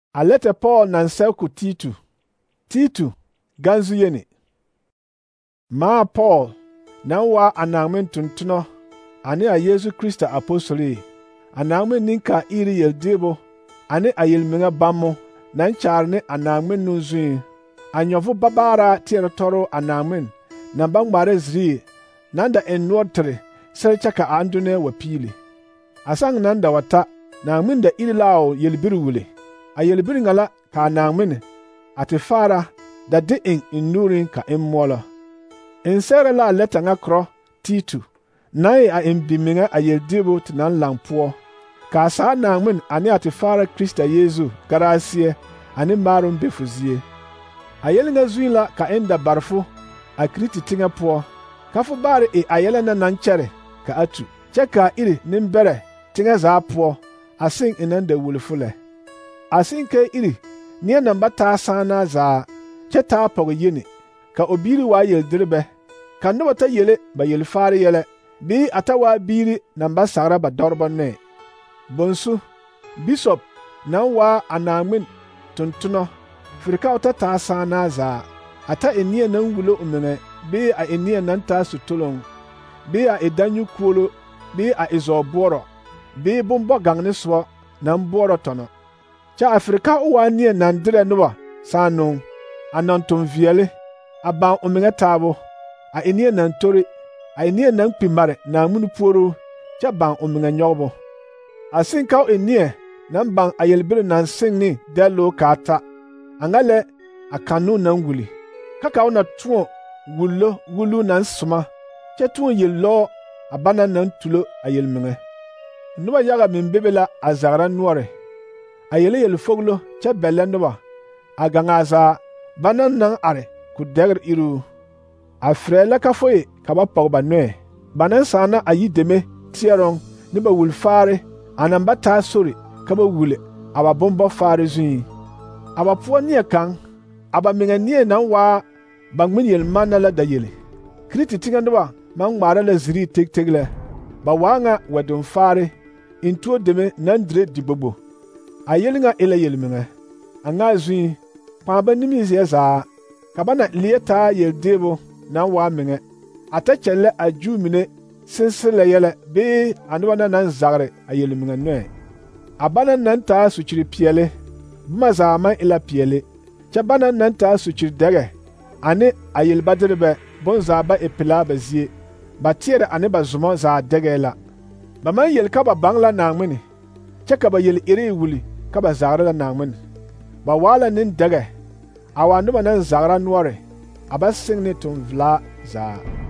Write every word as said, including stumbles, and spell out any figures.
A lete Paul nan sɛku Titu. Titu ganzu yeni. Maa Paul nan wa anangmen tuntuno ane a Yesu Krista apostoli. Anangmen ninka iri yeldebo ane a yelmenga bammo nan charne anangmen nunzui. Anyovu babara tiyere toro anangmen nan bangmare zri nanda en nuotre serchaka andune wapili. Asang nanda wata nangmen da iri lao yelbiru wule. A yelbiri ngala ka nangmen ati fara da de in inurin ka immola. In sere la leta nga kro Titu nai a imbiminga a yeldebo tinan langpuo. Ka sa nangmen ane ati fara Krista Yesu garasie ane marum befuzie. A yelinga zuila ka enda barfu a kriti tinga puo. Kafu bari e a yelena nanchere ka atu. Cheka iri nimbere tinga za puo asing inende wulfule. Asin ke iri niya namba ta sana za che ta pogo yini ka obiri wa yeldirbe ka nuba ta yele ba yelfari yele bi ata wa biri namba sara ba dorba ne bonsu bishop nan wa anangmen tuntuno firka ta ta sana za ata eniye nan wulo umene bi a eniye nan ta sutulong bi a edanyu kuolo bi a izoboro bi bumbo gangne so nan boro tono cha Afrika uwa niye nan dire nuba sanung anan tum viele aban umenga tabo a eniye nan tori a eniye nan pimare na munu poro cha ban umenga nyobo asin kaw eniye nan ban ayelbire nan singni delo kata angale akanu nan wuli kakaw na tuo wulo wulu nan suma cha tuo yello abana nan tulo ayelmenga nuba yaga min bebela azara nuore ayele yel foglo cha belendoba agangaza banan nan are ku degr iru afrela ka foye kaba pogba nwe banan sana ayi deme tierong ni ba wulfare anamba ta sori kaba wule aba bombo fare zui aba puo nie kan aba menga nie nan wa bangmin yel manala da yele kriti tingandoba man ngara la ziri tek tegle ba wanga wadun fare intuo deme nan dire dibobo ayelinga ila yelminga anga zui pamba nimi zeza kabana lieta yeldebo na wa minga atachelle ajumine sinsile yele be anwana nan zagre ayelminga nwe abana nan ta suchiri piele buma zama ila piele chabana nan ta suchiri dege ane ayelbadirbe bon zaba epila bazie batiere ane bazumo za dege la baman yel kaba bangla nangmini chaka ba yel iri wuli kaba zagre la nangmini ba wala nin dege awa nuba nan zagra nuore aba singni tun vla za